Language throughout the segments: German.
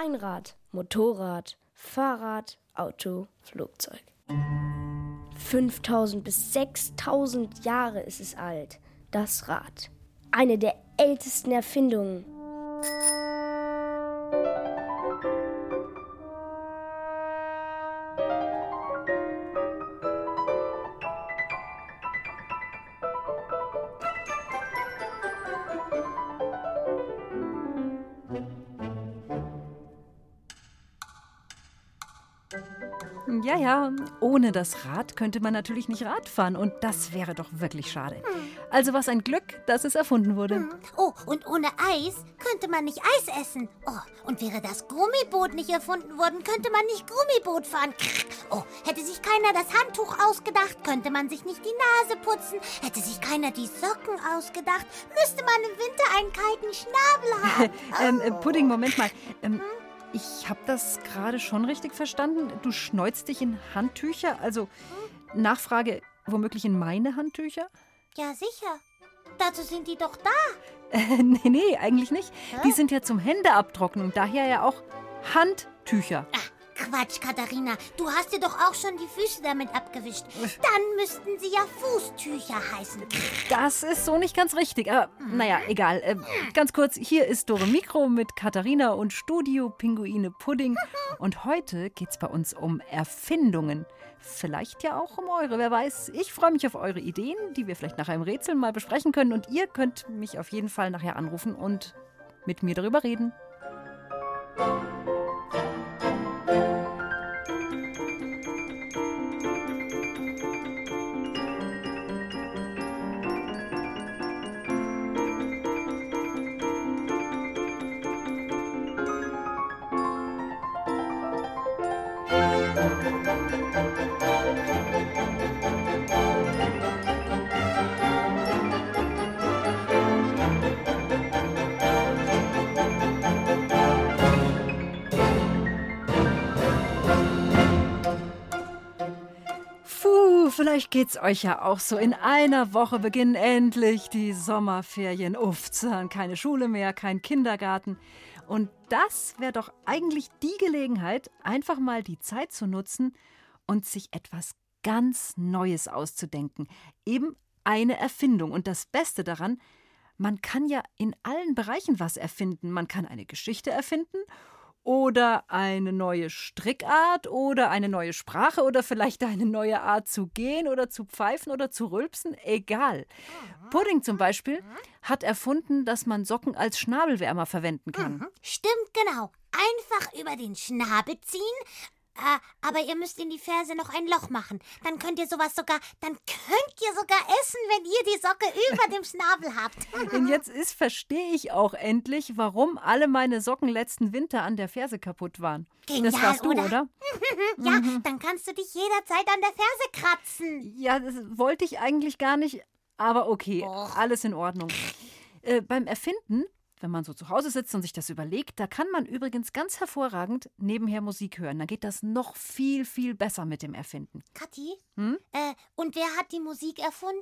Steinrad, Motorrad, Fahrrad, Auto, Flugzeug. 5000 bis 6000 Jahre ist es alt. Das Rad. Eine der ältesten Erfindungen. Ja, ohne das Rad könnte man natürlich nicht Rad fahren und das wäre doch wirklich schade. Also was ein Glück, dass es erfunden wurde. Oh, und ohne Eis könnte man nicht Eis essen. Oh, und wäre das Gummiboot nicht erfunden worden, könnte man nicht Gummiboot fahren. Oh, hätte sich keiner das Handtuch ausgedacht, könnte man sich nicht die Nase putzen. Hätte sich keiner die Socken ausgedacht, müsste man im Winter einen kalten Schnabel haben. Pudding, Moment mal. Ich habe das gerade schon richtig verstanden. Du schneuzt dich in Handtücher? Also, Nachfrage, womöglich in meine Handtücher? Ja, sicher. Dazu sind die doch da. Nee, eigentlich nicht. Die sind ja zum Händeabtrocknen, daher ja auch Handtücher. Ach, Quatsch, Katharina. Du hast dir doch auch schon die Füße damit abgewischt. Dann müssten sie ja Fußtücher heißen. Das ist so nicht ganz richtig, aber naja, egal. Ganz kurz, hier ist Dore Mikro mit Katharina und Studio-Pinguine Pudding. Und heute geht's bei uns um Erfindungen. Vielleicht ja auch um eure, wer weiß. Ich freue mich auf eure Ideen, die wir vielleicht nachher im Rätsel mal besprechen können. Und ihr könnt mich auf jeden Fall nachher anrufen und mit mir darüber reden. Vielleicht geht's euch ja auch so. In einer Woche beginnen endlich die Sommerferien. Uffzahn, keine Schule mehr, kein Kindergarten. Und das wäre doch eigentlich die Gelegenheit, einfach mal die Zeit zu nutzen und sich etwas ganz Neues auszudenken. Eben eine Erfindung. Und das Beste daran, man kann ja in allen Bereichen was erfinden. Man kann eine Geschichte erfinden oder eine neue Strickart oder eine neue Sprache oder vielleicht eine neue Art zu gehen oder zu pfeifen oder zu rülpsen, egal. Pudding zum Beispiel hat erfunden, dass man Socken als Schnabelwärmer verwenden kann. Stimmt, genau. Einfach über den Schnabel ziehen. Aber ihr müsst in die Ferse noch ein Loch machen. Dann könnt ihr sogar essen, wenn ihr die Socke über dem Schnabel habt. Und jetzt verstehe ich auch endlich, warum alle meine Socken letzten Winter an der Ferse kaputt waren. Genial, das warst du, oder? Ja, dann kannst du dich jederzeit an der Ferse kratzen. Ja, das wollte ich eigentlich gar nicht, aber okay, alles in Ordnung. Beim Erfinden, wenn man so zu Hause sitzt und sich das überlegt, da kann man übrigens ganz hervorragend nebenher Musik hören. Dann geht das noch viel, viel besser mit dem Erfinden. Kathi? Und wer hat die Musik erfunden?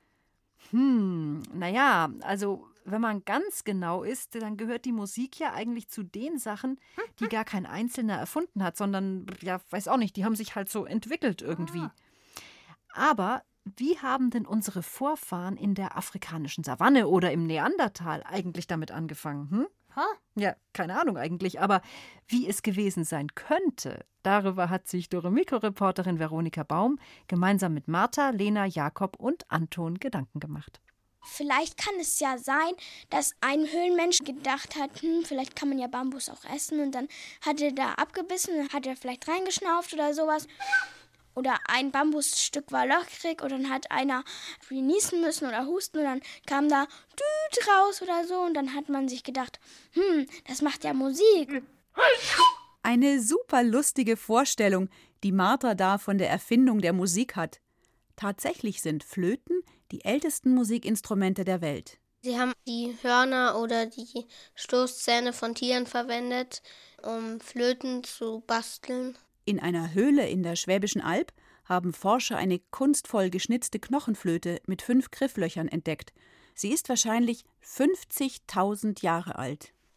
Naja, also wenn man ganz genau ist, dann gehört die Musik ja eigentlich zu den Sachen, die gar kein Einzelner erfunden hat, sondern, ja, weiß auch nicht, die haben sich halt so entwickelt irgendwie. Aber wie haben denn unsere Vorfahren in der afrikanischen Savanne oder im Neandertal eigentlich damit angefangen? Ja, keine Ahnung eigentlich, aber wie es gewesen sein könnte, darüber hat sich Dore Mikro-Reporterin Veronika Baum gemeinsam mit Martha, Lena, Jakob und Anton Gedanken gemacht. Vielleicht kann es ja sein, dass ein Höhlenmensch gedacht hat, vielleicht kann man ja Bambus auch essen und dann hat er da abgebissen und hat er vielleicht reingeschnauft oder sowas. Oder ein Bambusstück war löchrig und dann hat einer niesen müssen oder husten und dann kam da Düt raus oder so und dann hat man sich gedacht, das macht ja Musik. Eine super lustige Vorstellung, die Martha da von der Erfindung der Musik hat. Tatsächlich sind Flöten die ältesten Musikinstrumente der Welt. Sie haben die Hörner oder die Stoßzähne von Tieren verwendet, um Flöten zu basteln. In einer Höhle in der Schwäbischen Alb haben Forscher eine kunstvoll geschnitzte Knochenflöte mit 5 Grifflöchern entdeckt. Sie ist wahrscheinlich 50.000 Jahre alt.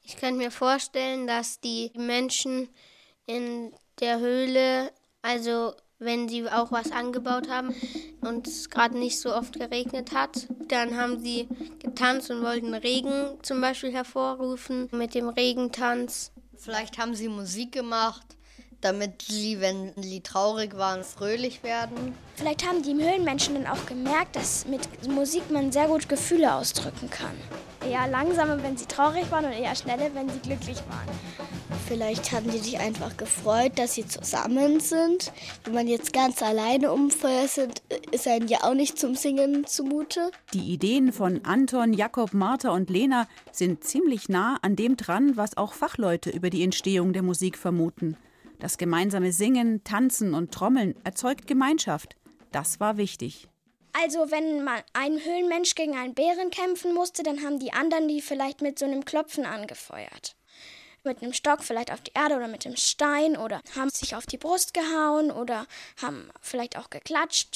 Ich könnte mir vorstellen, dass die Menschen in der Höhle, also wenn sie auch was angebaut haben und es gerade nicht so oft geregnet hat, dann haben sie getanzt und wollten Regen zum Beispiel hervorrufen mit dem Regentanz. Vielleicht haben sie Musik gemacht, damit sie, wenn sie traurig waren, fröhlich werden. Vielleicht haben die Höhlenmenschen dann auch gemerkt, dass mit Musik man sehr gut Gefühle ausdrücken kann. Eher langsamer, wenn sie traurig waren, und eher schneller, wenn sie glücklich waren. Vielleicht haben die sich einfach gefreut, dass sie zusammen sind. Wenn man jetzt ganz alleine um Feuer ist einem ja auch nicht zum Singen zumute. Die Ideen von Anton, Jakob, Martha und Lena sind ziemlich nah an dem dran, was auch Fachleute über die Entstehung der Musik vermuten. Das gemeinsame Singen, Tanzen und Trommeln erzeugt Gemeinschaft. Das war wichtig. Also wenn man ein Höhlenmensch gegen einen Bären kämpfen musste, dann haben die anderen die vielleicht mit so einem Klopfen angefeuert. Mit einem Stock vielleicht auf die Erde oder mit dem Stein oder haben sich auf die Brust gehauen oder haben vielleicht auch geklatscht.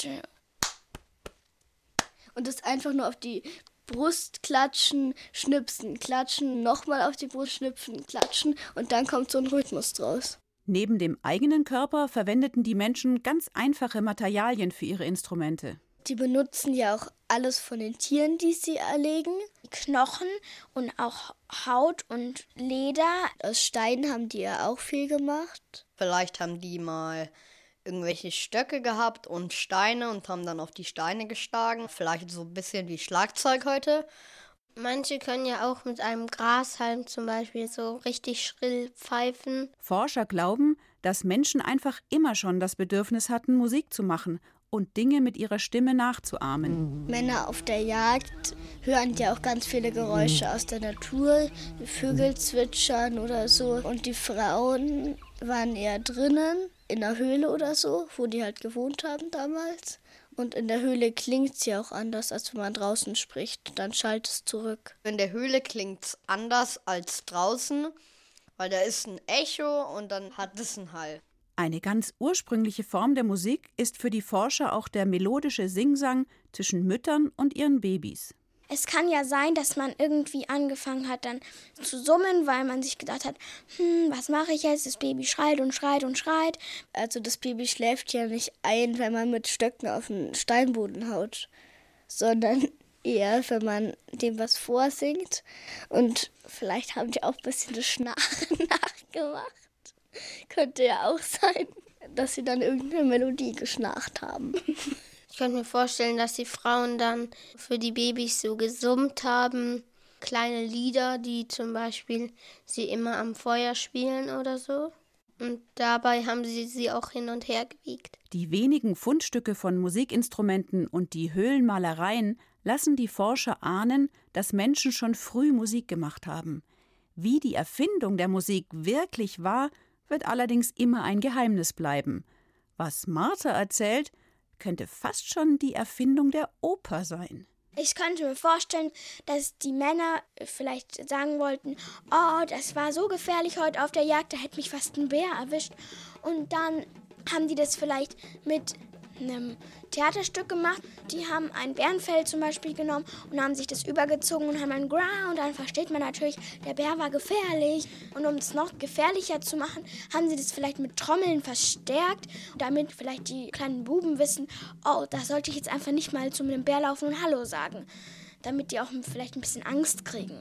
Und das einfach nur auf die Brust klatschen, schnipsen, klatschen, nochmal auf die Brust schnipsen, klatschen und dann kommt so ein Rhythmus draus. Neben dem eigenen Körper verwendeten die Menschen ganz einfache Materialien für ihre Instrumente. Die benutzen ja auch alles von den Tieren, die sie erlegen. Knochen und auch Haut und Leder. Aus Steinen haben die ja auch viel gemacht. Vielleicht haben die mal irgendwelche Stöcke gehabt und Steine und haben dann auf die Steine geschlagen. Vielleicht so ein bisschen wie Schlagzeug heute. Manche können ja auch mit einem Grashalm zum Beispiel so richtig schrill pfeifen. Forscher glauben, dass Menschen einfach immer schon das Bedürfnis hatten, Musik zu machen und Dinge mit ihrer Stimme nachzuahmen. Männer auf der Jagd hören ja auch ganz viele Geräusche aus der Natur, wie Vögel zwitschern oder so. Und die Frauen waren eher drinnen, in der Höhle oder so, wo die halt gewohnt haben damals. Und in der Höhle klingt es ja auch anders, als wenn man draußen spricht. Dann schallt es zurück. In der Höhle klingt es anders als draußen, weil da ist ein Echo und dann hat es einen Hall. Eine ganz ursprüngliche Form der Musik ist für die Forscher auch der melodische Singsang zwischen Müttern und ihren Babys. Es kann ja sein, dass man irgendwie angefangen hat dann zu summen, weil man sich gedacht hat, was mache ich jetzt? Das Baby schreit und schreit und schreit. Also das Baby schläft ja nicht ein, wenn man mit Stöcken auf den Steinboden haut, sondern eher, wenn man dem was vorsingt. Und vielleicht haben die auch ein bisschen das Schnarchen nachgemacht. Könnte ja auch sein, dass sie dann irgendeine Melodie geschnarcht haben. Ich könnte mir vorstellen, dass die Frauen dann für die Babys so gesummt haben. Kleine Lieder, die zum Beispiel sie immer am Feuer spielen oder so. Und dabei haben sie auch hin und her gewiegt. Die wenigen Fundstücke von Musikinstrumenten und die Höhlenmalereien lassen die Forscher ahnen, dass Menschen schon früh Musik gemacht haben. Wie die Erfindung der Musik wirklich war, wird allerdings immer ein Geheimnis bleiben. Was Martha erzählt, könnte fast schon die Erfindung der Oper sein. Ich könnte mir vorstellen, dass die Männer vielleicht sagen wollten, oh, das war so gefährlich heute auf der Jagd, da hätte mich fast ein Bär erwischt. Und dann haben die das vielleicht mit einem Theaterstück gemacht. Die haben ein Bärenfell zum Beispiel genommen und haben sich das übergezogen und haben einen Grau. Und dann versteht man natürlich, der Bär war gefährlich. Und um es noch gefährlicher zu machen, haben sie das vielleicht mit Trommeln verstärkt, damit vielleicht die kleinen Buben wissen, oh, da sollte ich jetzt einfach nicht mal zu einem Bär laufen und Hallo sagen. Damit die auch vielleicht ein bisschen Angst kriegen.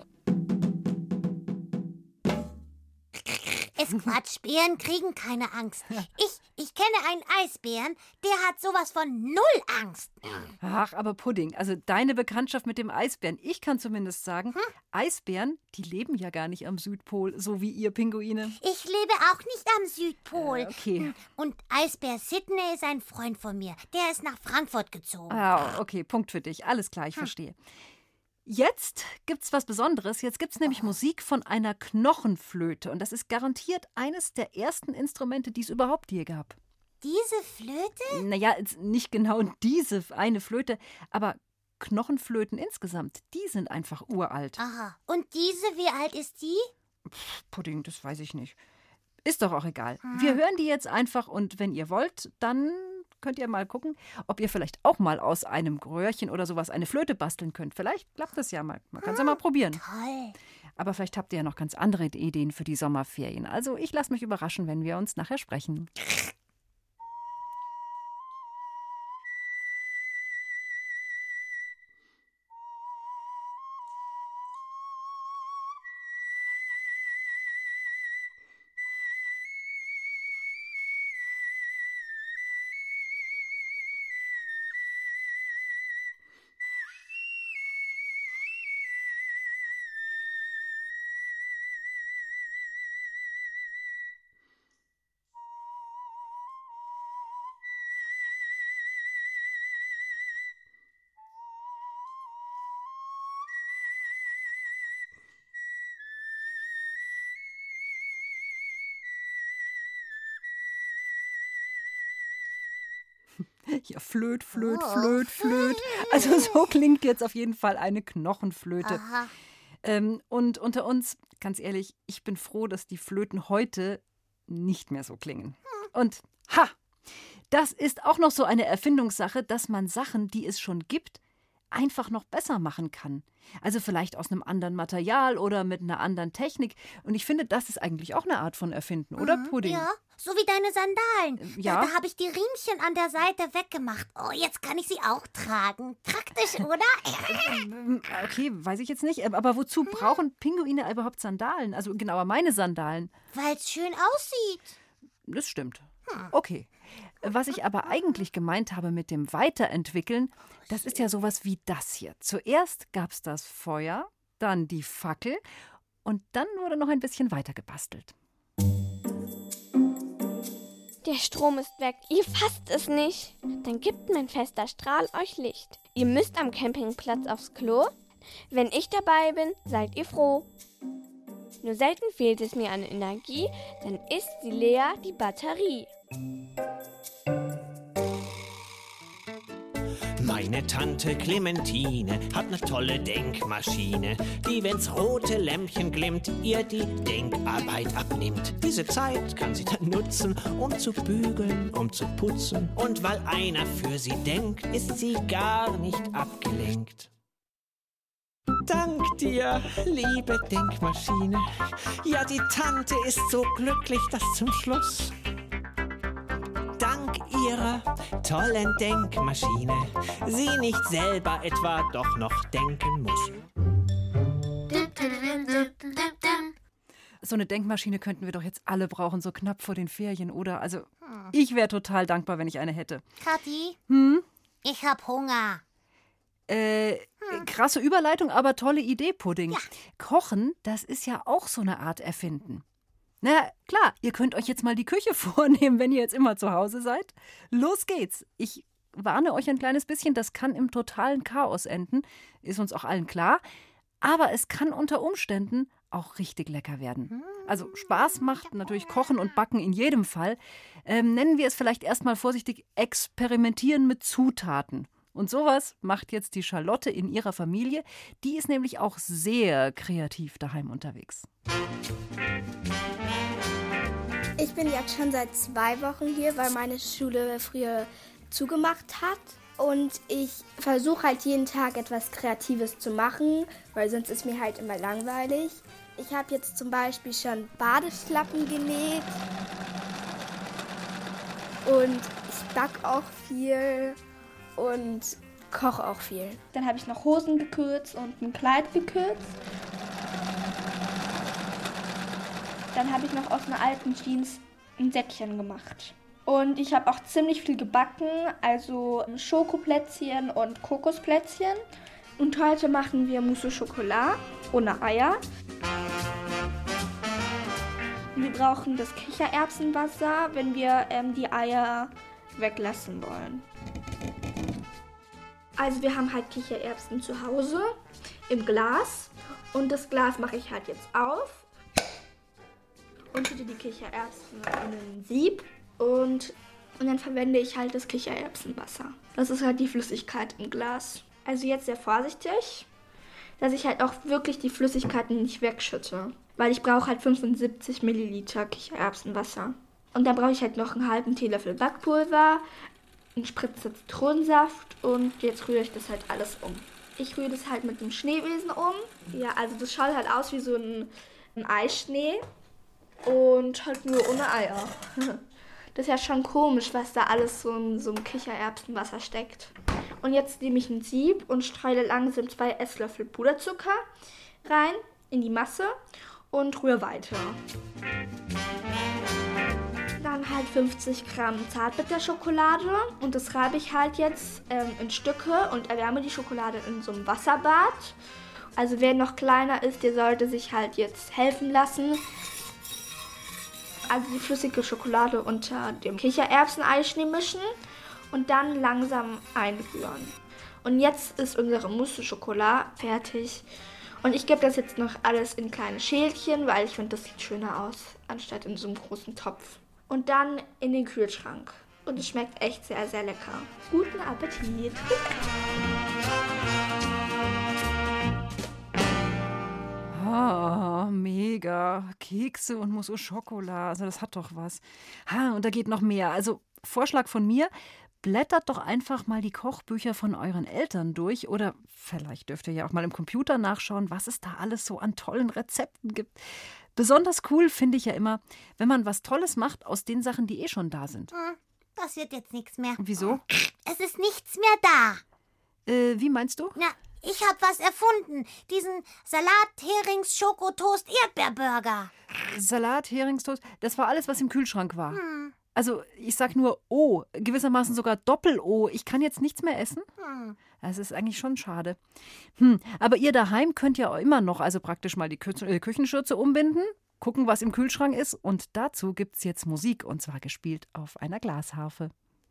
Ist Quatsch, Bären kriegen keine Angst. Ich kenne einen Eisbären, der hat sowas von null Angst. Ach, aber Pudding, also deine Bekanntschaft mit dem Eisbären, ich kann zumindest sagen, Eisbären, die leben ja gar nicht am Südpol, so wie ihr Pinguine. Ich lebe auch nicht am Südpol. Okay. Und Eisbär Sydney ist ein Freund von mir. Der ist nach Frankfurt gezogen. Ah, okay, Punkt für dich. Alles klar, ich verstehe. Jetzt gibt's was Besonderes. Jetzt gibt's nämlich Musik von einer Knochenflöte. Und das ist garantiert eines der ersten Instrumente, die es überhaupt je gab. Diese Flöte? Naja, nicht genau diese eine Flöte, aber Knochenflöten insgesamt, die sind einfach uralt. Aha. Und diese, wie alt ist die? Pudding, das weiß ich nicht. Ist doch auch egal. Wir hören die jetzt einfach und wenn ihr wollt, dann könnt ihr mal gucken, ob ihr vielleicht auch mal aus einem Röhrchen oder sowas eine Flöte basteln könnt. Vielleicht klappt das ja mal. Man kann es ja mal probieren. Toll. Aber vielleicht habt ihr ja noch ganz andere Ideen für die Sommerferien. Also ich lasse mich überraschen, wenn wir uns nachher sprechen. Ja, Flöt. Also so klingt jetzt auf jeden Fall eine Knochenflöte. Und unter uns, ganz ehrlich, ich bin froh, dass die Flöten heute nicht mehr so klingen. Und das ist auch noch so eine Erfindungssache, dass man Sachen, die es schon gibt, einfach noch besser machen kann. Also vielleicht aus einem anderen Material oder mit einer anderen Technik. Und ich finde, das ist eigentlich auch eine Art von Erfinden, oder, Pudding? Ja, so wie deine Sandalen. Ja. Da habe ich die Riemchen an der Seite weggemacht. Oh, jetzt kann ich sie auch tragen. Praktisch, oder? Okay, weiß ich jetzt nicht. Aber wozu brauchen Pinguine überhaupt Sandalen? Also genauer meine Sandalen. Weil es schön aussieht. Das stimmt. Okay. Was ich aber eigentlich gemeint habe mit dem Weiterentwickeln, das ist ja sowas wie das hier. Zuerst gab es das Feuer, dann die Fackel und dann wurde noch ein bisschen weiter gebastelt. Der Strom ist weg, ihr fasst es nicht. Dann gibt mein fester Strahl euch Licht. Ihr müsst am Campingplatz aufs Klo. Wenn ich dabei bin, seid ihr froh. Nur selten fehlt es mir an Energie, dann ist sie leer, die Batterie. Meine Tante Clementine hat ne tolle Denkmaschine, die, wenn's rote Lämpchen glimmt, ihr die Denkarbeit abnimmt. Diese Zeit kann sie dann nutzen, um zu bügeln, um zu putzen. Und weil einer für sie denkt, ist sie gar nicht abgelenkt. Dank dir, liebe Denkmaschine. Ja, die Tante ist so glücklich, dass zum Schluss dank ihrer tollen Denkmaschine sie nicht selber etwa doch noch denken muss. So eine Denkmaschine könnten wir doch jetzt alle brauchen, so knapp vor den Ferien, oder? Also ich wäre total dankbar, wenn ich eine hätte. Kathi, ich hab Hunger. Krasse Überleitung, aber tolle Idee, Pudding. Ja. Kochen, das ist ja auch so eine Art Erfinden. Na klar, ihr könnt euch jetzt mal die Küche vornehmen, wenn ihr jetzt immer zu Hause seid. Los geht's. Ich warne euch ein kleines bisschen, das kann im totalen Chaos enden. Ist uns auch allen klar. Aber es kann unter Umständen auch richtig lecker werden. Also Spaß macht natürlich Kochen und Backen in jedem Fall. Nennen wir es vielleicht erstmal vorsichtig experimentieren mit Zutaten. Und sowas macht jetzt die Charlotte in ihrer Familie. Die ist nämlich auch sehr kreativ daheim unterwegs. Ich bin jetzt schon seit 2 Wochen hier, weil meine Schule früher zugemacht hat. Und ich versuche halt jeden Tag etwas Kreatives zu machen, weil sonst ist mir halt immer langweilig. Ich habe jetzt zum Beispiel schon Badeschlappen genäht. Und ich backe auch viel und koche auch viel. Dann habe ich noch Hosen gekürzt und ein Kleid gekürzt. Dann habe ich noch aus einer alten Jeans ein Säckchen gemacht. Und ich habe auch ziemlich viel gebacken, also Schokoplätzchen und Kokosplätzchen. Und heute machen wir Mousse au Chocolat ohne Eier. Wir brauchen das Kichererbsenwasser, wenn wir die Eier weglassen wollen. Also wir haben halt Kichererbsen zu Hause im Glas. Und das Glas mache ich halt jetzt auf. Und tue die Kichererbsen in ein Sieb. Und dann verwende ich halt das Kichererbsenwasser. Das ist halt die Flüssigkeit im Glas. Also jetzt sehr vorsichtig, dass ich halt auch wirklich die Flüssigkeiten nicht wegschütte. Weil ich brauche halt 75 Milliliter Kichererbsenwasser. Und dann brauche ich halt noch einen halben Teelöffel Backpulver, einen Spritzer Zitronensaft und jetzt rühre ich das halt alles um. Ich rühre das halt mit dem Schneebesen um. Ja, also das schaut halt aus wie so ein Eischnee und halt nur ohne Eier. Das ist ja schon komisch, was da alles so in so einem Kichererbsenwasser steckt. Und jetzt nehme ich ein Sieb und streue langsam 2 Esslöffel Puderzucker rein in die Masse und rühre weiter. Dann halt 50 Gramm Zartbitterschokolade und das reibe ich halt jetzt in Stücke und erwärme die Schokolade in so einem Wasserbad. Also wer noch kleiner ist, der sollte sich halt jetzt helfen lassen. Also die flüssige Schokolade unter dem Kichererbsen-Eischnee mischen und dann langsam einrühren. Und jetzt ist unsere Mousse-Schokolade fertig. Und ich gebe das jetzt noch alles in kleine Schälchen, weil ich finde, das sieht schöner aus, anstatt in so einem großen Topf. Und dann in den Kühlschrank. Und es schmeckt echt sehr, sehr lecker. Guten Appetit! Oh, mega. Kekse und Mousse au Chocolat. Also das hat doch was. Und da geht noch mehr. Also Vorschlag von mir, blättert doch einfach mal die Kochbücher von euren Eltern durch. Oder vielleicht dürft ihr ja auch mal im Computer nachschauen, was es da alles so an tollen Rezepten gibt. Besonders cool finde ich ja immer, wenn man was Tolles macht aus den Sachen, die eh schon da sind. Das wird jetzt nichts mehr. Wieso? Es ist nichts mehr da. Wie meinst du? Ja, ich habe was erfunden. Diesen Salat-Herings-Schokotoast-Erdbeerburger. Salat, Heringstoast, das war alles, was im Kühlschrank war. Also ich sag nur O, gewissermaßen sogar Doppel-O. Ich kann jetzt nichts mehr essen. Das ist eigentlich schon schade. Aber ihr daheim könnt ja auch immer noch, also praktisch mal die Küchenschürze umbinden, gucken, was im Kühlschrank ist. Und dazu gibt's jetzt Musik, und zwar gespielt auf einer Glasharfe.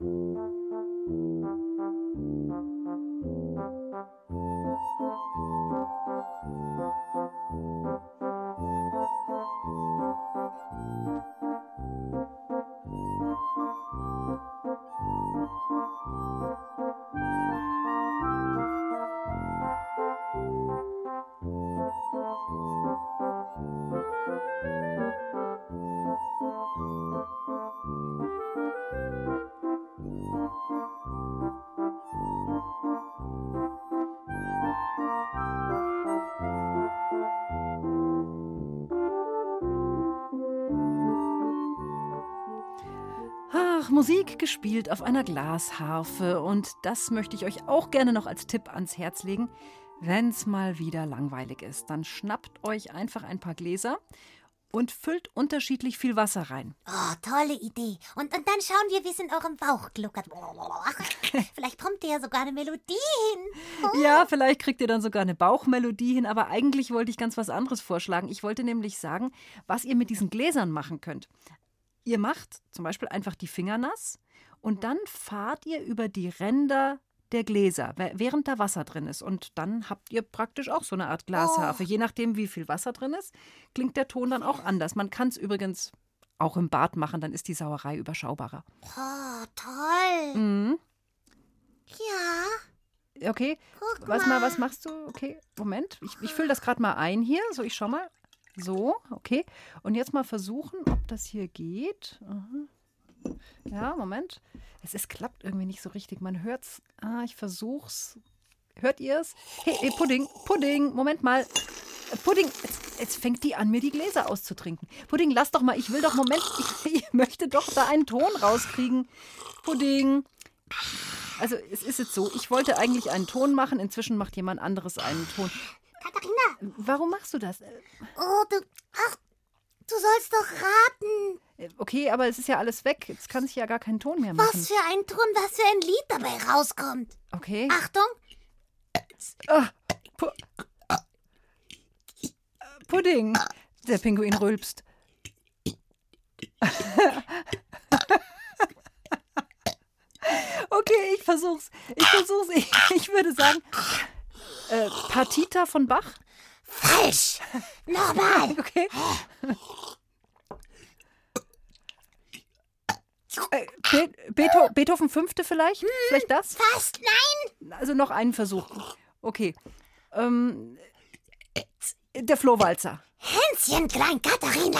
Musik gespielt auf einer Glasharfe. Und das möchte ich euch auch gerne noch als Tipp ans Herz legen. Wenn es mal wieder langweilig ist, dann schnappt euch einfach ein paar Gläser und füllt unterschiedlich viel Wasser rein. Oh, tolle Idee. Und dann schauen wir, wie es in eurem Bauch gluckert. Vielleicht kommt ihr ja sogar eine Melodie hin. Ja, vielleicht kriegt ihr dann sogar eine Bauchmelodie hin. Aber eigentlich wollte ich ganz was anderes vorschlagen. Ich wollte nämlich sagen, was ihr mit diesen Gläsern machen könnt. Ihr macht zum Beispiel einfach die Finger nass und dann fahrt ihr über die Ränder der Gläser, während da Wasser drin ist. Und dann habt ihr praktisch auch so eine Art Glasharfe. Je nachdem, wie viel Wasser drin ist, klingt der Ton dann auch anders. Man kann es übrigens auch im Bad machen, dann ist die Sauerei überschaubarer. Oh, toll. Mhm. Ja. Okay, was machst du? Okay, Moment, ich fülle das gerade mal ein hier. So, ich schau mal. So, okay. Und jetzt mal versuchen, ob das hier geht. Ja, Moment. Es klappt irgendwie nicht so richtig. Man hört's. Ich versuch's. Hört ihr's? Hey, Pudding, Moment mal. Pudding, jetzt fängt die an, mir die Gläser auszutrinken. Pudding, lass doch mal. Ich will doch, Moment, ich möchte doch da einen Ton rauskriegen. Pudding. Also, es ist jetzt so, ich wollte eigentlich einen Ton machen. Inzwischen macht jemand anderes einen Ton. Katharina! Warum machst du das? Du sollst doch raten. Okay, aber es ist ja alles weg. Jetzt kann ich ja gar keinen Ton mehr machen. Was für ein Ton, was für ein Lied dabei rauskommt. Okay. Achtung. Pudding. Der Pinguin rülpst. Okay, ich versuch's. Ich würde sagen, Partita von Bach? Falsch! Nochmal! Okay. Beethoven 5. vielleicht? Vielleicht das? Fast, nein! Also noch einen Versuch. Okay. Der Flohwalzer. Hänschen klein, Katharina!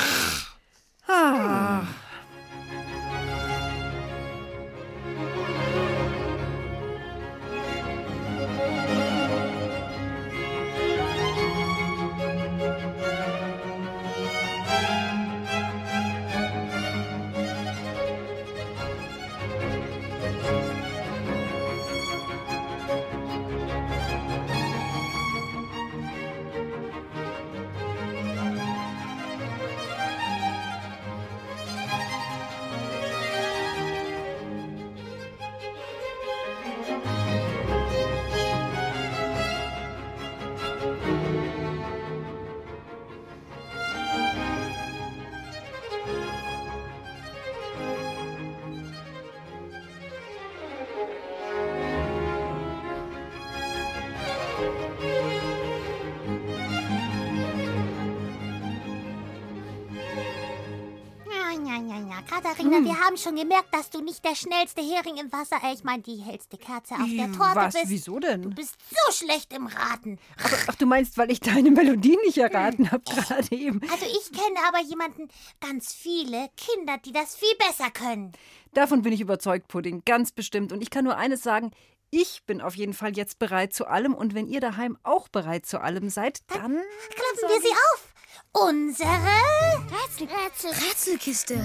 Katharina, wir haben schon gemerkt, dass du nicht der schnellste Hering im Wasser, ich meine die hellste Kerze auf der Torte bist. Wieso denn? Du bist so schlecht im Raten. Ach, du meinst, weil ich deine Melodie nicht erraten habe gerade eben. Also ich kenne aber ganz viele Kinder, die das viel besser können. Davon bin ich überzeugt, Pudding, ganz bestimmt. Und ich kann nur eines sagen, ich bin auf jeden Fall jetzt bereit zu allem. Und wenn ihr daheim auch bereit zu allem seid, dann klappen wir sie auf. Unsere Rätselkiste.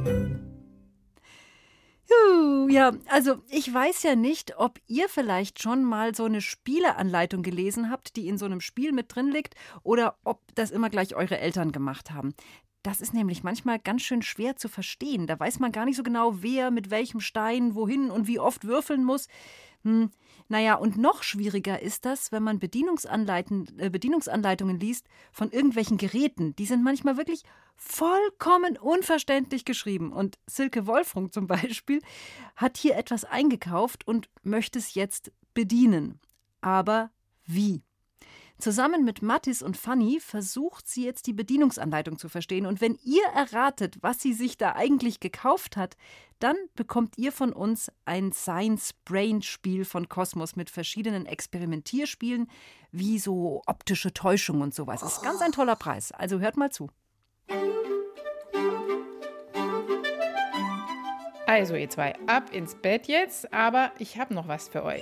Ja, also ich weiß ja nicht, ob ihr vielleicht schon mal so eine Spieleanleitung gelesen habt, die in so einem Spiel mit drin liegt, oder ob das immer gleich eure Eltern gemacht haben. Das ist nämlich manchmal ganz schön schwer zu verstehen. Da weiß man gar nicht so genau, wer mit welchem Stein wohin und wie oft würfeln muss. Naja, und noch schwieriger ist das, wenn man Bedienungsanleitungen liest von irgendwelchen Geräten. Die sind manchmal wirklich vollkommen unverständlich geschrieben. Und Silke Wolfrung zum Beispiel hat hier etwas eingekauft und möchte es jetzt bedienen. Aber wie? Zusammen mit Mattis und Fanny versucht sie jetzt die Bedienungsanleitung zu verstehen. Und wenn ihr erratet, was sie sich da eigentlich gekauft hat, dann bekommt ihr von uns ein Science-Brain-Spiel von Kosmos mit verschiedenen Experimentierspielen, wie so optische Täuschung und sowas. Das ist ganz ein toller Preis. Also hört mal zu. Also ihr zwei, ab ins Bett jetzt, aber ich habe noch was für euch.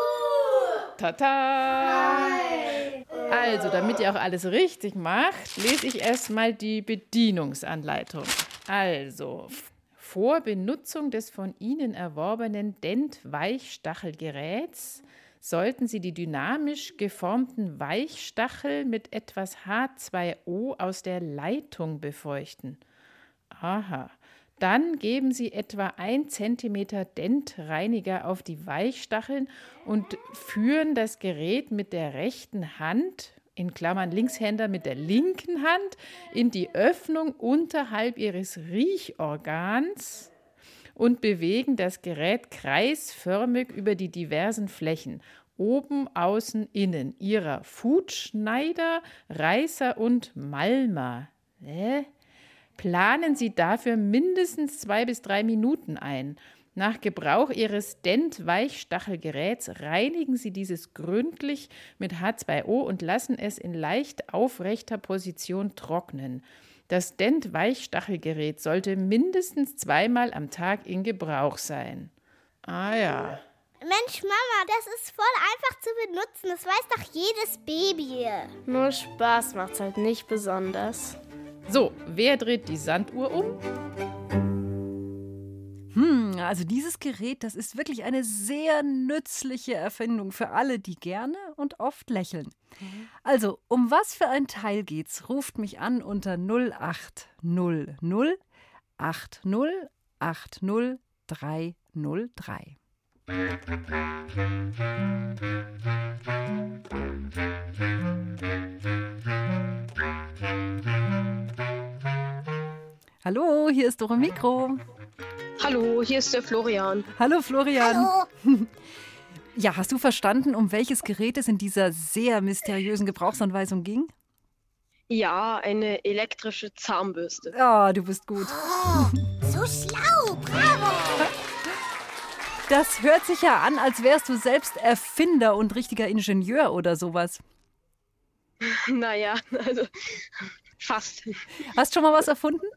Tata! Also, damit ihr auch alles richtig macht, lese ich erstmal die Bedienungsanleitung. Also, vor Benutzung des von Ihnen erworbenen Dent-Weichstachelgeräts sollten Sie die dynamisch geformten Weichstachel mit etwas H2O aus der Leitung befeuchten. Aha. Dann geben Sie etwa 1 cm Dentreiniger auf die Weichstacheln und führen das Gerät mit der rechten Hand, in Klammern Linkshänder mit der linken Hand, in die Öffnung unterhalb Ihres Riechorgans und bewegen das Gerät kreisförmig über die diversen Flächen, oben, außen, innen, Ihrer Futschneider, Reißer und Malmer. Planen Sie dafür mindestens 2 bis 3 Minuten ein. Nach Gebrauch Ihres Dent-Weichstachelgeräts reinigen Sie dieses gründlich mit H2O und lassen es in leicht aufrechter Position trocknen. Das Dent-Weichstachelgerät sollte mindestens 2-mal am Tag in Gebrauch sein. Ah ja. Mensch, Mama, das ist voll einfach zu benutzen. Das weiß doch jedes Baby. Nur Spaß macht's halt nicht besonders. So, wer dreht die Sanduhr um? Also dieses Gerät, das ist wirklich eine sehr nützliche Erfindung für alle, die gerne und oft lächeln. Also, um was für ein Teil geht's? Ruft mich an unter 0800 80 80 303. Hallo, hier ist Dore Mikro. Hallo, hier ist der Florian. Hallo Florian. Hallo. Ja, hast du verstanden, um welches Gerät es in dieser sehr mysteriösen Gebrauchsanweisung ging? Ja, eine elektrische Zahnbürste. Ja, du bist gut. Oh, so schlau, bravo. Das hört sich ja an, als wärst du selbst Erfinder und richtiger Ingenieur oder sowas. Naja, also fast. Hast schon mal was erfunden?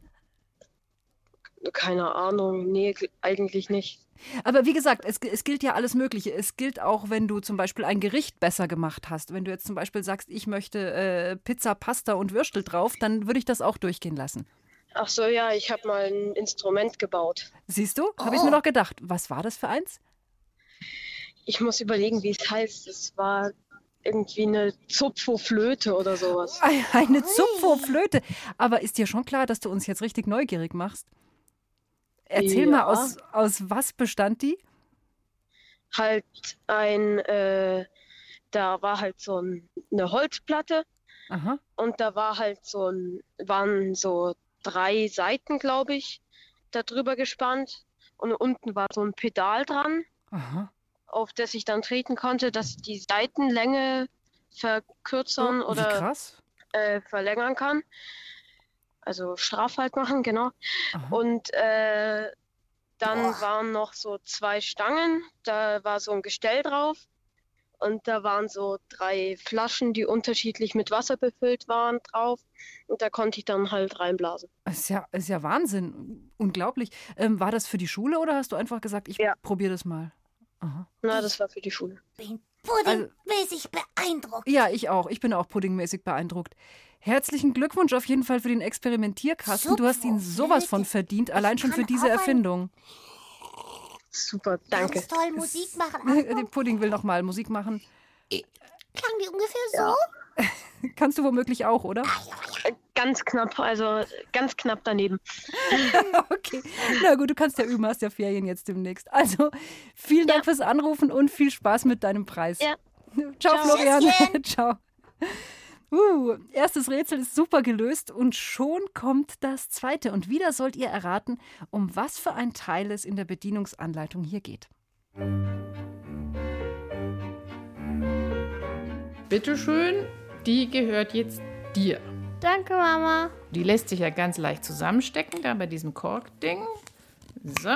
Keine Ahnung, nee, eigentlich nicht. Aber wie gesagt, es gilt ja alles Mögliche. Es gilt auch, wenn du zum Beispiel ein Gericht besser gemacht hast. Wenn du jetzt zum Beispiel sagst, ich möchte Pizza, Pasta und Würstel drauf, dann würde ich das auch durchgehen lassen. Ach so, ja, ich habe mal ein Instrument gebaut. Siehst du? Habe ich mir noch gedacht. Was war das für eins? Ich muss überlegen, wie es heißt. Es war irgendwie eine Zupfo-Flöte oder sowas. Eine Zupfo-Flöte. Aber ist dir schon klar, dass du uns jetzt richtig neugierig machst? Erzähl mal, aus was bestand die? Halt da war halt so eine Holzplatte. Aha. Und da war halt waren so 3 Seiten, glaube ich, da drüber gespannt. Und unten war so ein Pedal dran, Aha. auf das ich dann treten konnte, dass die Seitenlänge verkürzen oder wie krass. Verlängern kann. also straff halt machen, genau. Aha. Und dann waren noch so 2 Stangen, da war so ein Gestell drauf und da waren so 3 Flaschen, die unterschiedlich mit Wasser befüllt waren, drauf und da konnte ich dann halt reinblasen. Ist ja Wahnsinn. Unglaublich. War das für die Schule oder hast du einfach gesagt, ich probiere das mal? Aha. Na, das war für die Schule. Bin puddingmäßig beeindruckt. Ja, ich auch. Ich bin auch puddingmäßig beeindruckt. Herzlichen Glückwunsch auf jeden Fall für den Experimentierkasten. Du hast ihn sowas von verdient, allein schon für diese Erfindung. Super, danke. Ganz toll Musik machen. Der Pudding will noch mal Musik machen. Klang die ungefähr so? Kannst du womöglich auch, oder? Ganz knapp, also ganz knapp daneben. Okay, na gut, du kannst ja üben, hast ja Ferien jetzt demnächst. Also, vielen Dank fürs Anrufen und viel Spaß mit deinem Preis. Ja. Ciao, Florian. Ciao. Erstes Rätsel ist super gelöst und schon kommt das zweite. Und wieder sollt ihr erraten, um was für ein Teil es in der Bedienungsanleitung hier geht. Bitteschön, die gehört jetzt dir. Danke, Mama. Die lässt sich ja ganz leicht zusammenstecken, da bei diesem Korkding. So.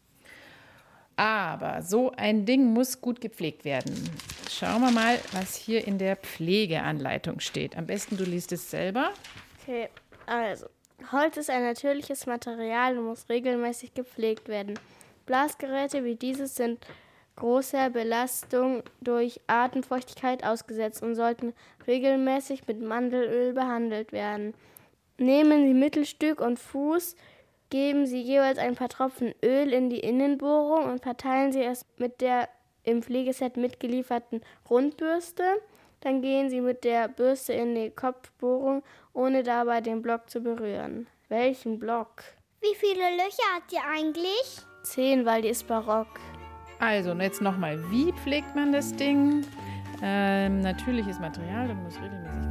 Aber so ein Ding muss gut gepflegt werden. Schauen wir mal, was hier in der Pflegeanleitung steht. Am besten, du liest es selber. Okay, also. Holz ist ein natürliches Material und muss regelmäßig gepflegt werden. Blasgeräte wie dieses sind großer Belastung durch Atemfeuchtigkeit ausgesetzt und sollten regelmäßig mit Mandelöl behandelt werden. Nehmen Sie Mittelstück und Fuß, geben Sie jeweils ein paar Tropfen Öl in die Innenbohrung und verteilen Sie es mit der im Pflegeset mitgelieferten Rundbürste. Dann gehen Sie mit der Bürste in die Kopfbohrung, ohne dabei den Block zu berühren. Welchen Block? Wie viele Löcher hat die eigentlich? 10, weil die ist barock. Also, und jetzt nochmal, wie pflegt man das Ding? Natürliches Material, da muss regelmäßig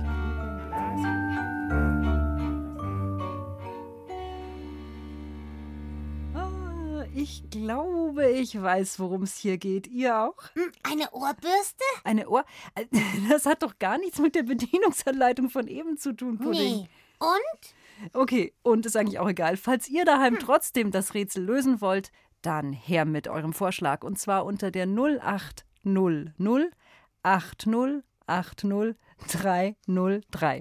Ich glaube, ich weiß, worum es hier geht. Ihr auch? Eine Ohrbürste? Eine Ohr... Das hat doch gar nichts mit der Bedienungsanleitung von eben zu tun, Pudding. Nee. Und? Okay, und ist eigentlich auch egal. Falls ihr daheim trotzdem das Rätsel lösen wollt, dann her mit eurem Vorschlag. Und zwar unter der 0800 80 80 303.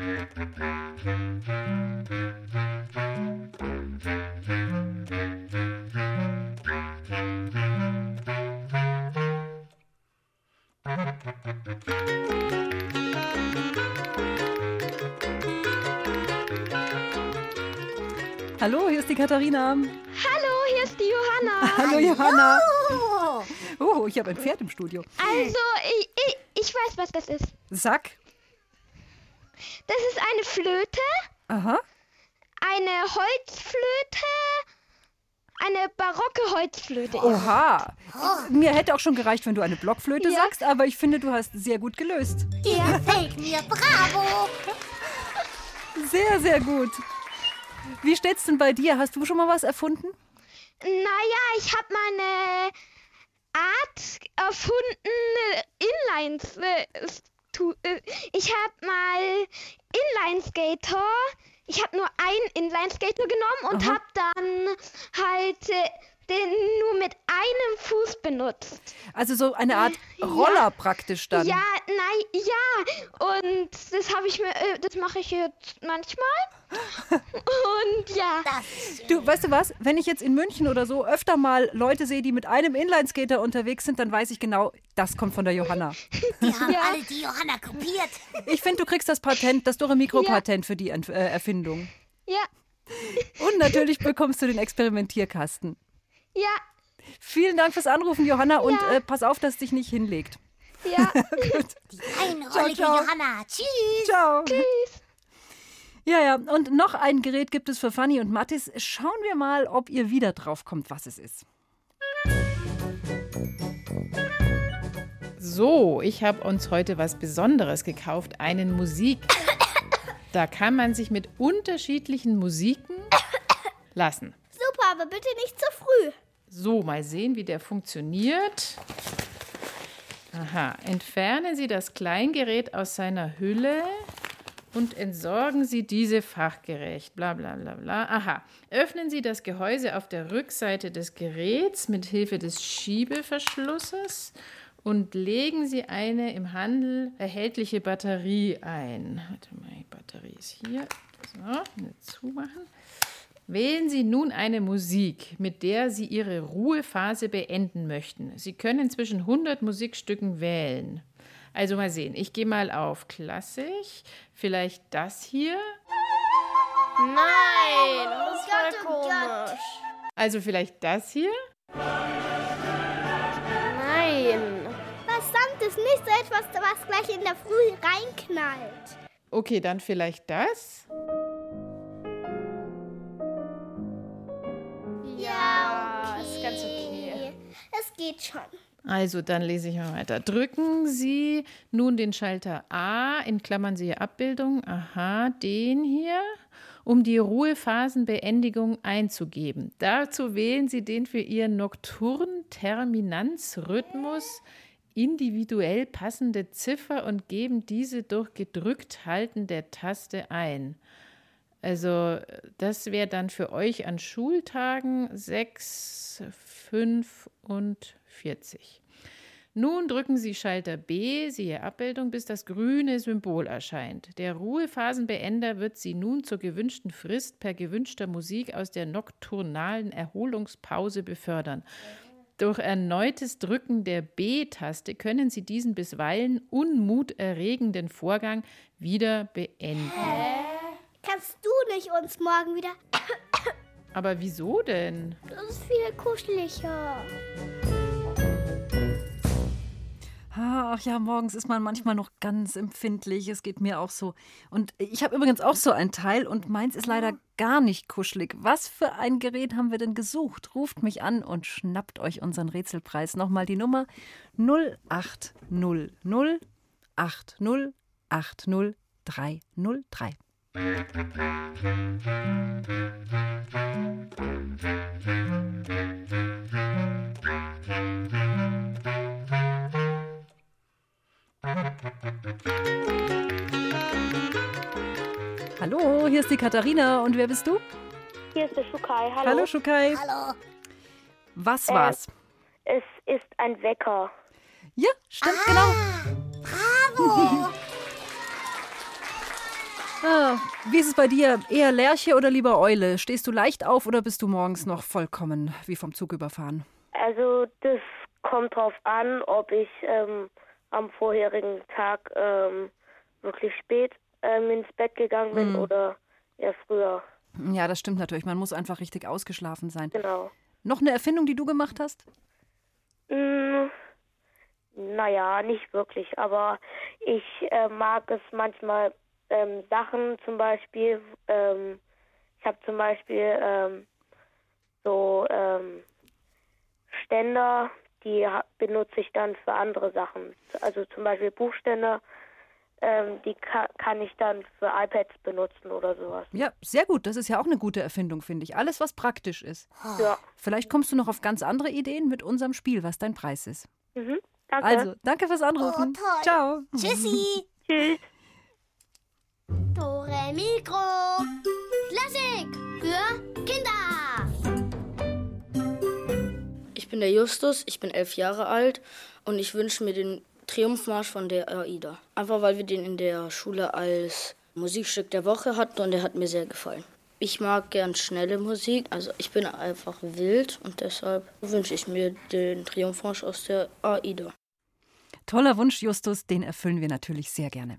Hallo, hier ist die Katharina. Hallo, hier ist die Johanna. Hallo, Johanna. Oh, ich habe ein Pferd im Studio. Also, ich weiß, was das ist. Sag. Das ist eine Flöte. Aha. Eine Holzflöte. Eine barocke Holzflöte. Oha. Mir hätte auch schon gereicht, wenn du eine Blockflöte sagst, aber ich finde, du hast sehr gut gelöst. Der fällt mir, bravo. Sehr, sehr gut. Wie steht's denn bei dir? Hast du schon mal was erfunden? Naja, ich habe mal eine Art erfunden, ich habe mal Inlineskater. Ich habe nur einen Inlineskater genommen und habe dann halt den nur mit einem Fuß benutzt. Also so eine Art Roller praktisch dann. Ja, nein, ja. Und das mache ich jetzt manchmal. Und ja. Du, weißt du was? Wenn ich jetzt in München oder so öfter mal Leute sehe, die mit einem Inlineskater unterwegs sind, dann weiß ich genau, das kommt von der Johanna. Die haben alle die Johanna kopiert. Ich finde, du kriegst das Patent, das Dore-Mikro-Patent für die Erfindung. Ja. Und natürlich bekommst du den Experimentierkasten. Ja. Vielen Dank fürs Anrufen, Johanna, und pass auf, dass es dich nicht hinlegt. Ja. Gut. Die einrollige Johanna. Tschüss. Ciao. Tschüss. Ja, und noch ein Gerät gibt es für Fanny und Mattis. Schauen wir mal, ob ihr wieder drauf kommt, was es ist. So, ich habe uns heute was Besonderes gekauft, einen Musik. Da kann man sich mit unterschiedlichen Musiken lassen. Super, aber bitte nicht zu früh. So, mal sehen, wie der funktioniert. Aha, entfernen Sie das Kleingerät aus seiner Hülle und entsorgen Sie diese fachgerecht. Bla bla bla bla. Aha. Öffnen Sie das Gehäuse auf der Rückseite des Geräts mit Hilfe des Schiebeverschlusses und legen Sie eine im Handel erhältliche Batterie ein. Warte mal, die Batterie ist hier. So, jetzt zumachen. Wählen Sie nun eine Musik, mit der Sie Ihre Ruhephase beenden möchten. Sie können zwischen 100 Musikstücken wählen. Also mal sehen, ich gehe mal auf klassisch, vielleicht das hier. Nein, das ist voll komisch. Also vielleicht das hier. Nein. Verdammt, ist nicht so etwas, was gleich in der Früh reinknallt. Okay, dann vielleicht das. Ja, okay. Ist ganz okay. Es geht schon. Also, dann lese ich mal weiter. Drücken Sie nun den Schalter A, in Klammern siehe Abbildung, aha, den hier, um die Ruhephasenbeendigung einzugeben. Dazu wählen Sie den für Ihren Nocturn-Terminanz-Rhythmus individuell passende Ziffer und geben diese durch gedrückt Halten der Taste ein. Also, das wäre dann für euch an Schultagen 6, 45. Nun drücken Sie Schalter B, siehe Abbildung, bis das grüne Symbol erscheint. Der Ruhephasenbeender wird Sie nun zur gewünschten Frist per gewünschter Musik aus der nokturnalen Erholungspause befördern. Durch erneutes Drücken der B-Taste können Sie diesen bisweilen unmuterregenden Vorgang wieder beenden. Kannst du nicht uns morgen wieder... Aber wieso denn? Das ist viel kuscheliger. Ach ja, morgens ist man manchmal noch ganz empfindlich. Es geht mir auch so. Und ich habe übrigens auch so ein Teil und meins ist leider gar nicht kuschelig. Was für ein Gerät haben wir denn gesucht? Ruft mich an und schnappt euch unseren Rätselpreis. Nochmal die Nummer 0800 80 80 303. Hallo, hier ist die Katharina. Und wer bist du? Hier ist der Shukai. Hallo. Hallo, Shukai. Hallo. Was war's? Es ist ein Wecker. Ja, stimmt, genau. Bravo. Wie ist es bei dir? Eher Lerche oder lieber Eule? Stehst du leicht auf oder bist du morgens noch vollkommen wie vom Zug überfahren? Also das kommt drauf an, ob ich am vorherigen Tag wirklich spät ins Bett gegangen bin oder eher früher. Ja, das stimmt natürlich. Man muss einfach richtig ausgeschlafen sein. Genau. Noch eine Erfindung, die du gemacht hast? Naja, nicht wirklich. Aber ich mag es manchmal Sachen zum Beispiel. Ich habe zum Beispiel so Ständer, die benutze ich dann für andere Sachen. Also zum Beispiel Buchständer, die kann ich dann für iPads benutzen oder sowas. Ja, sehr gut. Das ist ja auch eine gute Erfindung, finde ich. Alles, was praktisch ist. Ja. Vielleicht kommst du noch auf ganz andere Ideen mit unserem Spiel, was dein Preis ist. Mhm, danke. Also, danke fürs Anrufen. Oh, toll. Ciao. Tschüssi. Tschüss. Dore Mikro. Klassik für Kinder. Ich bin der Justus, ich bin 11 Jahre alt und ich wünsche mir den Triumphmarsch von der AIDA. Einfach weil wir den in der Schule als Musikstück der Woche hatten und der hat mir sehr gefallen. Ich mag gern schnelle Musik, also ich bin einfach wild und deshalb wünsche ich mir den Triumphmarsch aus der AIDA. Toller Wunsch, Justus, den erfüllen wir natürlich sehr gerne.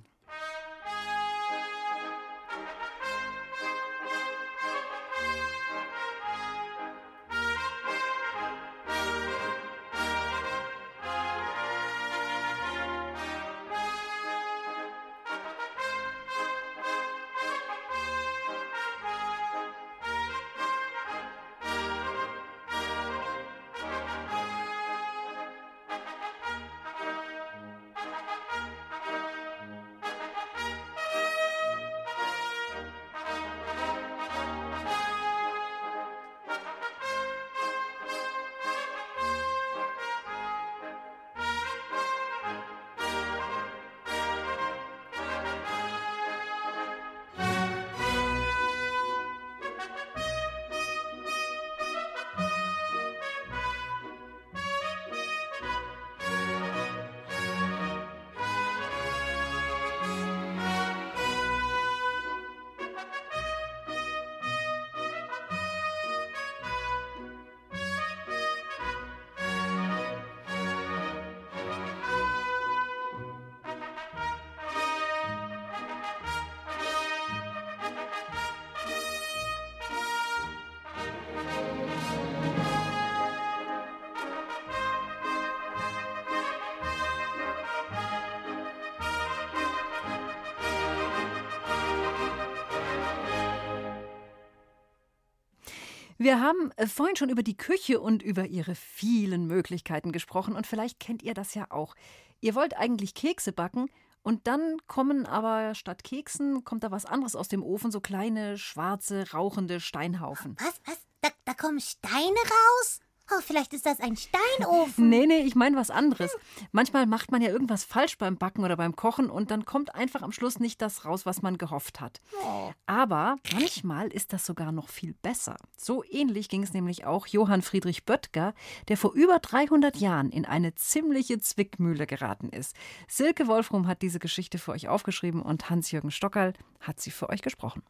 Wir haben vorhin schon über die Küche und über ihre vielen Möglichkeiten gesprochen und vielleicht kennt ihr das ja auch. Ihr wollt eigentlich Kekse backen und dann kommen aber statt Keksen, kommt da was anderes aus dem Ofen, so kleine, schwarze, rauchende Steinhaufen. Was? Da kommen Steine raus? Oh, vielleicht ist das ein Steinofen. Nee, ich meine was anderes. Manchmal macht man ja irgendwas falsch beim Backen oder beim Kochen und dann kommt einfach am Schluss nicht das raus, was man gehofft hat. Aber manchmal ist das sogar noch viel besser. So ähnlich ging es nämlich auch Johann Friedrich Böttger, der vor über 300 Jahren in eine ziemliche Zwickmühle geraten ist. Silke Wolfrum hat diese Geschichte für euch aufgeschrieben und Hans-Jürgen Stockerl hat sie für euch gesprochen.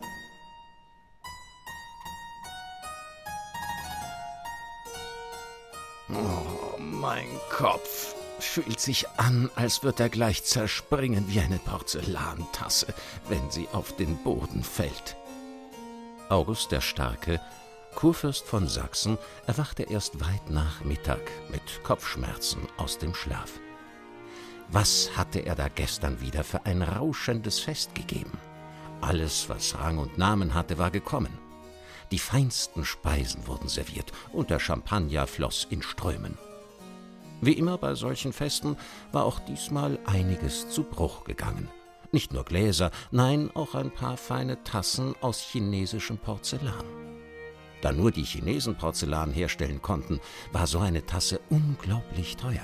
Oh, mein Kopf fühlt sich an, als würde er gleich zerspringen wie eine Porzellantasse, wenn sie auf den Boden fällt. August der Starke, Kurfürst von Sachsen, erwachte erst weit nach Mittag mit Kopfschmerzen aus dem Schlaf. Was hatte er da gestern wieder für ein rauschendes Fest gegeben? Alles, was Rang und Namen hatte, war gekommen. Die feinsten Speisen wurden serviert und der Champagner floss in Strömen. Wie immer bei solchen Festen war auch diesmal einiges zu Bruch gegangen. Nicht nur Gläser, nein, auch ein paar feine Tassen aus chinesischem Porzellan. Da nur die Chinesen Porzellan herstellen konnten, war so eine Tasse unglaublich teuer.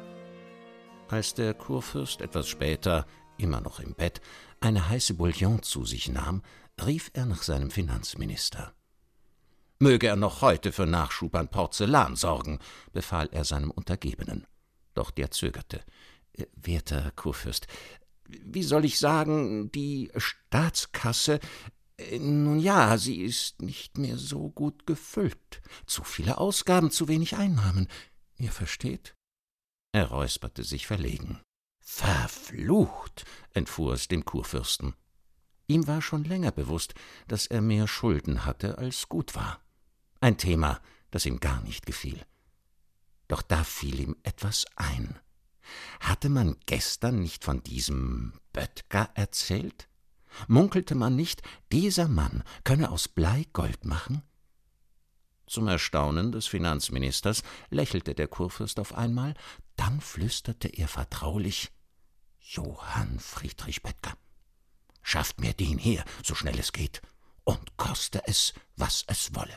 Als der Kurfürst etwas später, immer noch im Bett, eine heiße Bouillon zu sich nahm, rief er nach seinem Finanzminister. Möge er noch heute für Nachschub an Porzellan sorgen, befahl er seinem Untergebenen. Doch der zögerte. Werter Kurfürst, wie soll ich sagen, die Staatskasse, nun ja, sie ist nicht mehr so gut gefüllt. Zu viele Ausgaben, zu wenig Einnahmen. Ihr versteht? Er räusperte sich verlegen. Verflucht, entfuhr es dem Kurfürsten. Ihm war schon länger bewusst, dass er mehr Schulden hatte, als gut war. Ein Thema, das ihm gar nicht gefiel. Doch da fiel ihm etwas ein. Hatte man gestern nicht von diesem Böttger erzählt? Munkelte man nicht, dieser Mann könne aus Blei Gold machen? Zum Erstaunen des Finanzministers lächelte der Kurfürst auf einmal, dann flüsterte er vertraulich: Johann Friedrich Böttger, schafft mir den her, so schnell es geht, und koste es, was es wolle.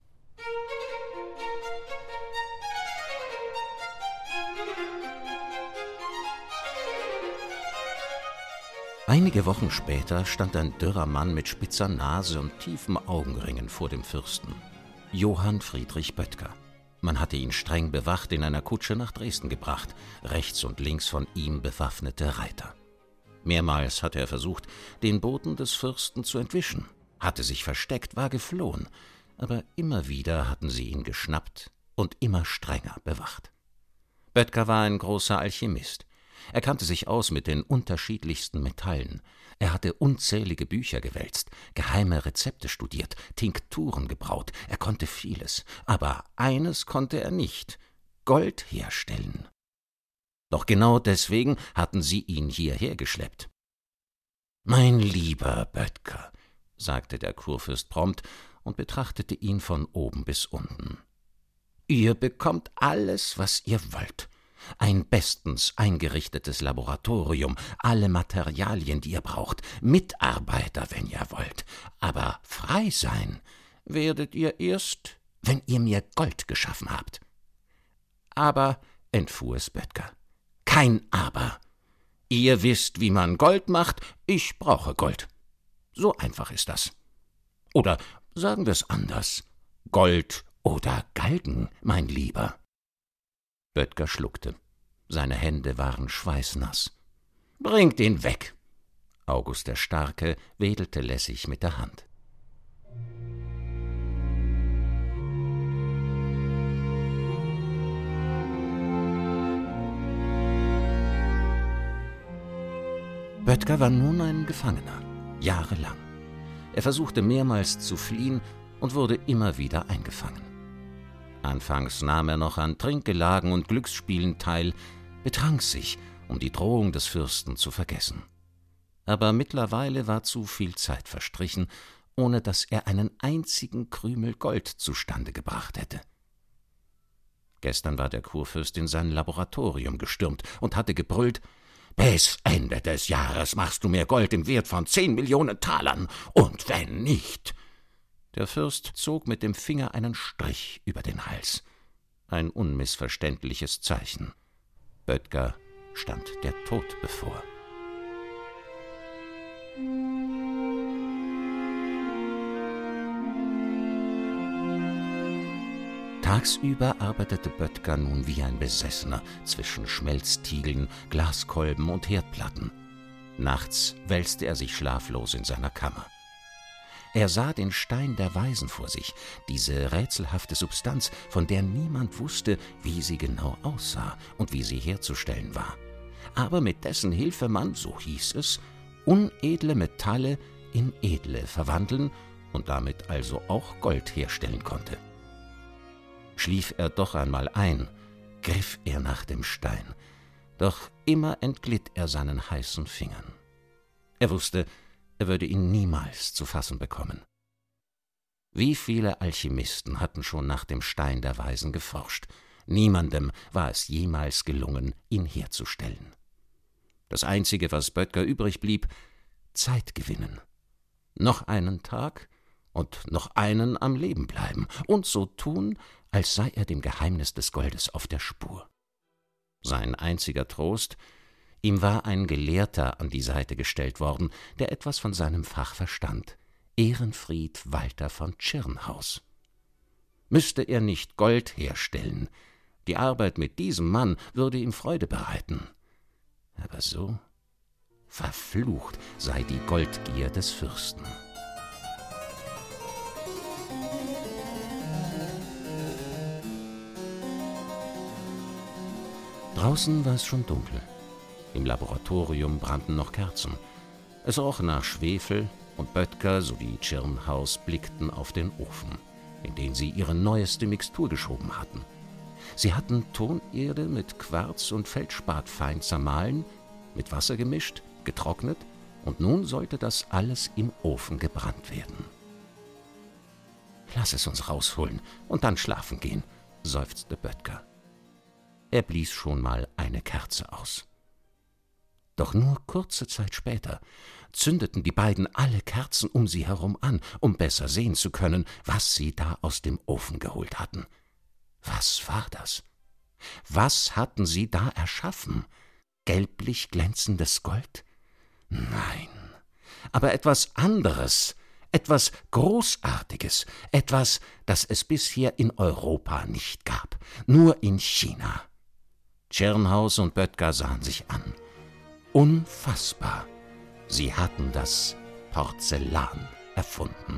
Einige Wochen später stand ein dürrer Mann mit spitzer Nase und tiefen Augenringen vor dem Fürsten. Johann Friedrich Böttger. Man hatte ihn streng bewacht in einer Kutsche nach Dresden gebracht, rechts und links von ihm bewaffnete Reiter. Mehrmals hatte er versucht, den Boten des Fürsten zu entwischen, hatte sich versteckt, war geflohen, aber immer wieder hatten sie ihn geschnappt und immer strenger bewacht. Böttger war ein großer Alchemist. Er kannte sich aus mit den unterschiedlichsten Metallen. Er hatte unzählige Bücher gewälzt, geheime Rezepte studiert, Tinkturen gebraut. Er konnte vieles, aber eines konnte er nicht: Gold herstellen. Doch genau deswegen hatten sie ihn hierher geschleppt. »Mein lieber Böttger«, sagte der Kurfürst prompt und betrachtete ihn von oben bis unten. »Ihr bekommt alles, was ihr wollt. Ein bestens eingerichtetes Laboratorium, alle Materialien, die ihr braucht, Mitarbeiter, wenn ihr wollt. Aber frei sein werdet ihr erst, wenn ihr mir Gold geschaffen habt.« »Aber«, entfuhr es Böttger, »kein Aber. Ihr wisst, wie man Gold macht, ich brauche Gold. So einfach ist das. Oder sagen wir es anders: Gold oder Galgen, mein Lieber.« Böttger schluckte. Seine Hände waren schweißnass. »Bringt ihn weg!« August der Starke wedelte lässig mit der Hand. Böttger war nun ein Gefangener, jahrelang. Er versuchte mehrmals zu fliehen und wurde immer wieder eingefangen. Anfangs nahm er noch an Trinkgelagen und Glücksspielen teil, betrank sich, um die Drohung des Fürsten zu vergessen. Aber mittlerweile war zu viel Zeit verstrichen ohne dass er einen einzigen Krümel Gold zustande gebracht hätte. Gestern war der Kurfürst in sein Laboratorium gestürmt und hatte gebrüllt: »Bis Ende des Jahres machst du mir Gold im Wert von 10 Millionen Talern, und wenn nicht...« Der Fürst zog mit dem Finger einen Strich über den Hals. Ein unmissverständliches Zeichen. Böttger stand der Tod bevor. Tagsüber arbeitete Böttger nun wie ein Besessener zwischen Schmelztiegeln, Glaskolben und Herdplatten. Nachts wälzte er sich schlaflos in seiner Kammer. Er sah den Stein der Weisen vor sich, diese rätselhafte Substanz, von der niemand wusste, wie sie genau aussah und wie sie herzustellen war, aber mit dessen Hilfe man, so hieß es, unedle Metalle in edle verwandeln und damit also auch Gold herstellen konnte. Schlief er doch einmal ein, griff er nach dem Stein, doch immer entglitt er seinen heißen Fingern. Er wusste, er würde ihn niemals zu fassen bekommen. Wie viele Alchemisten hatten schon nach dem Stein der Weisen geforscht, niemandem war es jemals gelungen, ihn herzustellen. Das Einzige, was Böttger übrig blieb: Zeit gewinnen. Noch einen Tag und noch einen am Leben bleiben und so tun, als sei er dem Geheimnis des Goldes auf der Spur. Sein einziger Trost: ihm war ein Gelehrter an die Seite gestellt worden, der etwas von seinem Fach verstand, Ehrenfried Walter von Tschirnhaus. Müsste er nicht Gold herstellen, die Arbeit mit diesem Mann würde ihm Freude bereiten. Aber so, verflucht sei die Goldgier des Fürsten. Draußen war es schon dunkel. Im Laboratorium brannten noch Kerzen. Es roch nach Schwefel und Böttger sowie Tschirnhaus blickten auf den Ofen, in den sie ihre neueste Mixtur geschoben hatten. Sie hatten Tonerde mit Quarz und Feldspat fein zermahlen, mit Wasser gemischt, getrocknet, und nun sollte das alles im Ofen gebrannt werden. »Lass es uns rausholen und dann schlafen gehen«, seufzte Böttger. Er blies schon mal eine Kerze aus. Doch nur kurze Zeit später zündeten die beiden alle Kerzen um sie herum an, um besser sehen zu können, was sie da aus dem Ofen geholt hatten. Was war das? Was hatten sie da erschaffen? Gelblich glänzendes Gold? Nein, aber etwas anderes, etwas Großartiges, etwas, das es bisher in Europa nicht gab, nur in China. Tschirnhaus und Böttger sahen sich an. Unfassbar, sie hatten das Porzellan erfunden.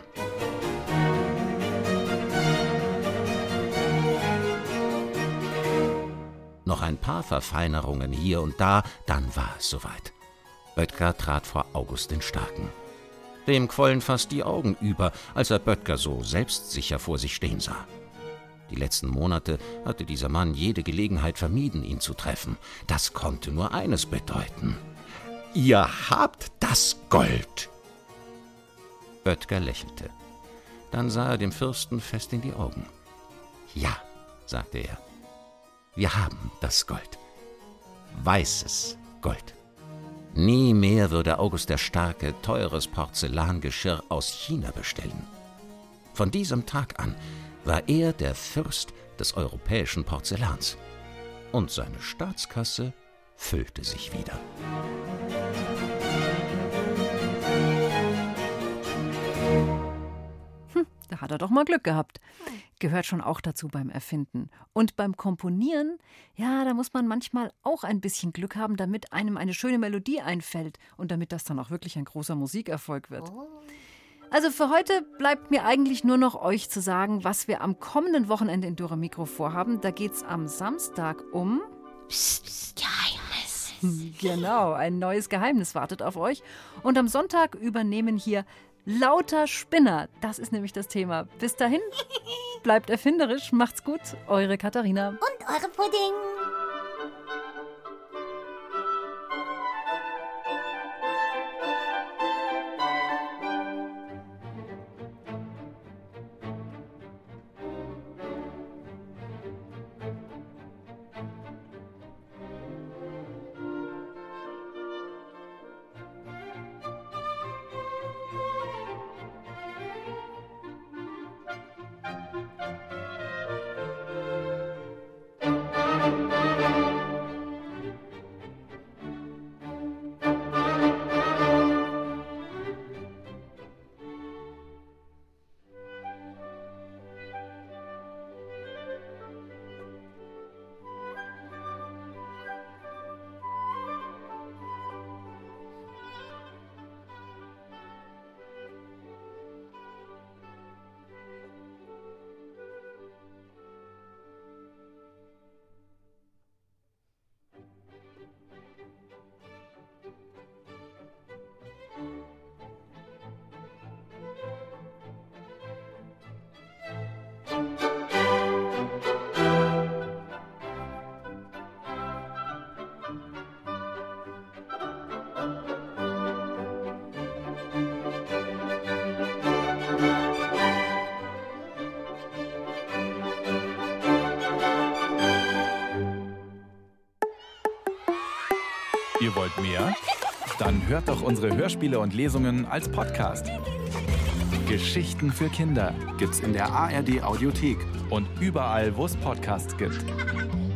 Noch ein paar Verfeinerungen hier und da, dann war es soweit. Böttger trat vor August den Starken. Dem quollen fast die Augen über, als er Böttger so selbstsicher vor sich stehen sah. Die letzten Monate hatte dieser Mann jede Gelegenheit vermieden, ihn zu treffen. Das konnte nur eines bedeuten: »Ihr habt das Gold!« Böttger lächelte. Dann sah er dem Fürsten fest in die Augen. »Ja«, sagte er, »wir haben das Gold. Weißes Gold. Nie mehr würde August der Starke teures Porzellangeschirr aus China bestellen. Von diesem Tag an war er der Fürst des europäischen Porzellans. Und seine Staatskasse füllte sich wieder. Da hat er doch mal Glück gehabt. Gehört schon auch dazu beim Erfinden. Und beim Komponieren, ja, da muss man manchmal auch ein bisschen Glück haben, damit einem eine schöne Melodie einfällt und damit das dann auch wirklich ein großer Musikerfolg wird. Also für heute bleibt mir eigentlich nur noch euch zu sagen, was wir am kommenden Wochenende in Dürre Mikro vorhaben. Da geht's am Samstag um... Psst, Geheimnis. Genau, ein neues Geheimnis wartet auf euch. Und am Sonntag übernehmen hier lauter Spinner. Das ist nämlich das Thema. Bis dahin, bleibt erfinderisch, macht's gut. Eure Katharina. Und eure Pudding. Ihr wollt mehr? Dann hört doch unsere Hörspiele und Lesungen als Podcast. Geschichten für Kinder gibt's in der ARD Audiothek und überall, wo es Podcasts gibt.